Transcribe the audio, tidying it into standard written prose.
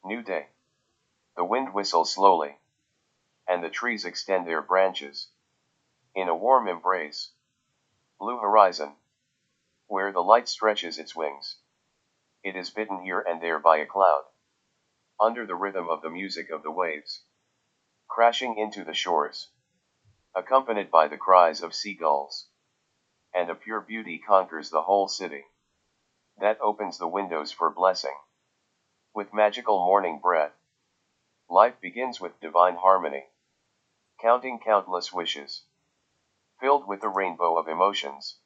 New day. The wind whistles slowly, and the trees extend their branches in a warm embrace. Blue horizon, where the light stretches its wings. It is bitten here and there by a cloud. Under the rhythm of the music of the waves, crashing into the shores, accompanied by the cries of seagulls. And a pure beauty conquers the whole city, that opens the windows for blessing. With magical morning breath, life begins with divine harmony, counting countless wishes, filled with the rainbow of emotions.